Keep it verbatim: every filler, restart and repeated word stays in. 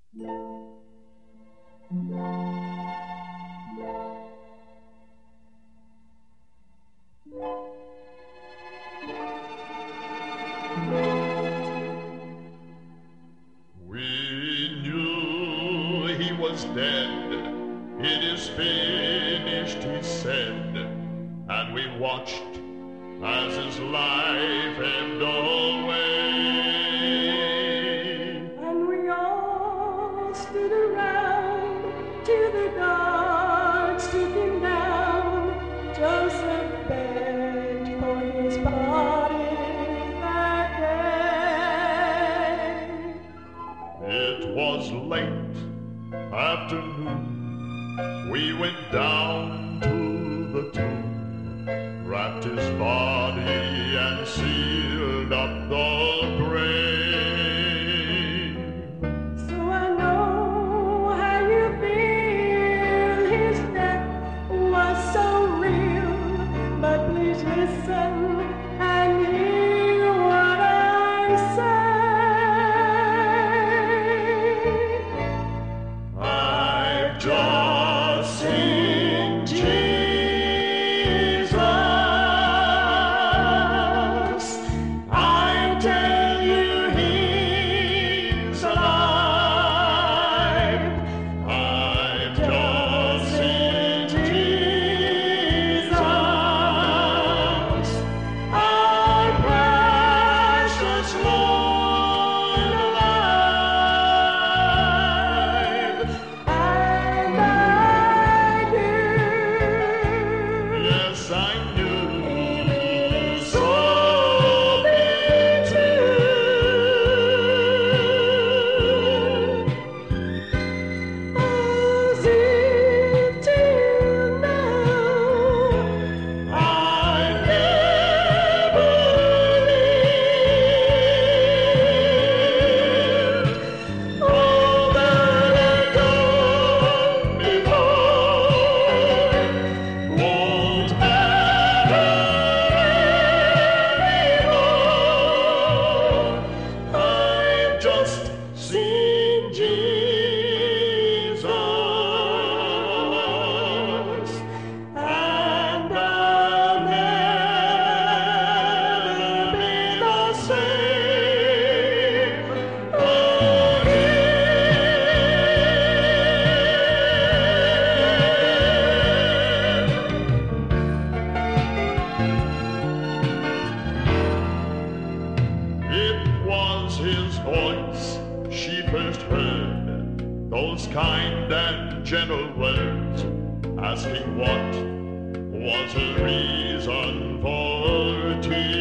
We knew he was dead. It is finished, he said, and we watched as his life ebbed away. And we all stood around till the guards took him down. Joseph begged for his body that day. It was late afternoon. We went down to the tomb, wrapped his body and sealed up the grave. So I know how you feel. His death was so real. But please listen and hear what I say. I've just seen Jesus. I tell you, he's alive. I've just seen Jesus, our precious Lord alive. And I knew Yes, I knew. so be true. As if till now I never lived all that I've done before won't matter anymore. I've just seen Jesus, and I'll never be the same again. It was his voice she first heard, those kind and gentle words, asking what was his reason for tears.